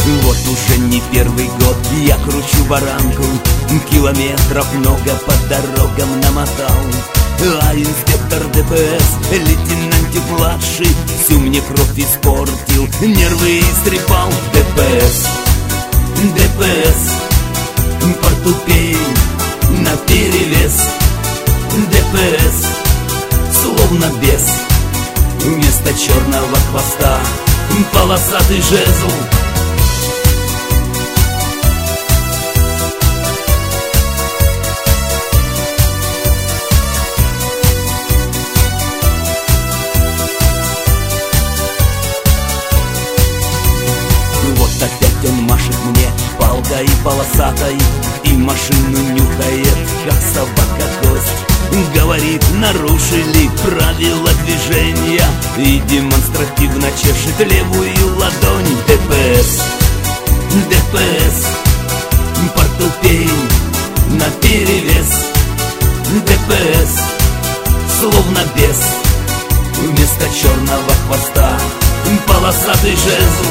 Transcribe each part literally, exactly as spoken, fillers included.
Вот уже не первый год я кручу баранку, километров много по дорогам намотал. А инспектор ДПС, лейтенантик младший, всю мне кровь испортил, нервы истрепал. ДПС, ДПС, портупей наперевес. ДПС, словно бес, вместо черного хвоста полосатый жезл. Вот опять он машет мне палкой полосатой и машину нюхает, как собака кость. Говорит, нарушили правила движения, и демонстративно чешет левую ладонь. ДПС, ДПС, портупей наперевес. ДПС, словно бес, вместо черного хвоста полосатый жезл.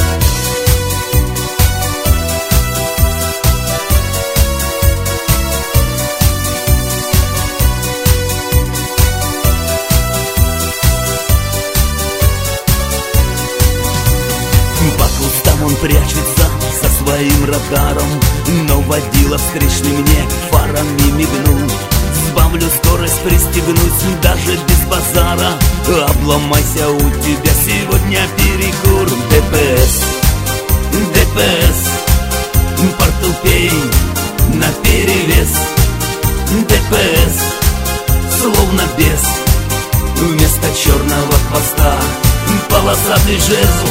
По кустам он прячется со своим радаром, но водила встречный мне фарами мигнул. Сбавлю скорость, пристегнусь даже без базара. Обломайся, у тебя сегодня перекур. ДПС, ДПС, портупей наперевес. ДПС, словно бес, вместо черного хвоста полосатый жезл.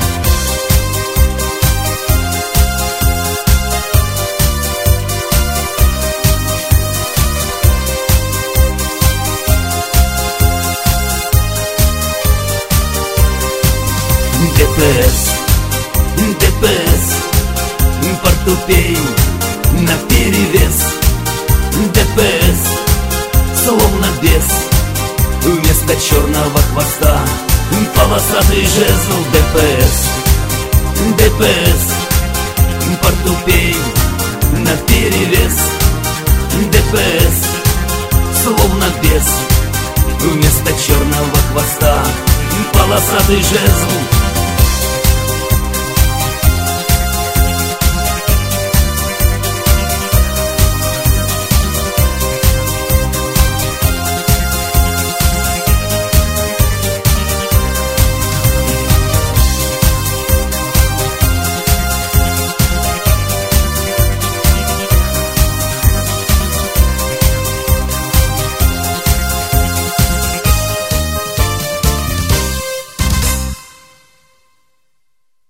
ДПС, ДПС, портупей наперевес. ДПС, словно бес, вместо черного хвоста полосатый жезл. ДПС, ДПС, портупей наперевес. ДПС, словно бес, вместо черного хвоста полосатый жезл.